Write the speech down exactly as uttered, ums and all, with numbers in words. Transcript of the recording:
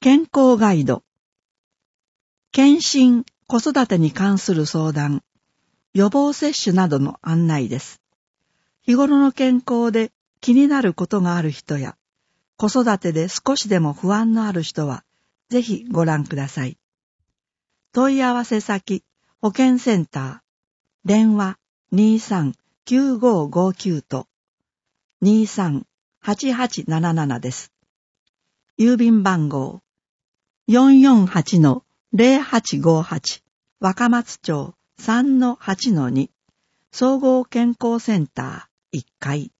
健康ガイド、検診、子育てに関する相談、予防接種などの案内です。日頃の健康で気になることがある人や、子育てで少しでも不安のある人は、ぜひご覧ください。問い合わせ先、保健センター、電話 にじゅうさん きゅうごごきゅう と にじゅうさん はちはちなななな です。郵便番号 よんよんはち ゼロはちごはち 若松町 さんのはちのに 総合健康センターいっかい。